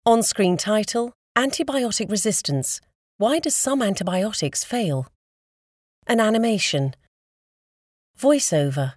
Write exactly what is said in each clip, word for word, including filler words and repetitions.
On-screen title, Antibiotic Resistance. Why do some antibiotics fail? An animation. Voiceover.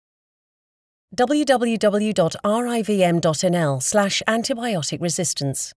w w w dot r i v m dot n l slash antibiotic resistance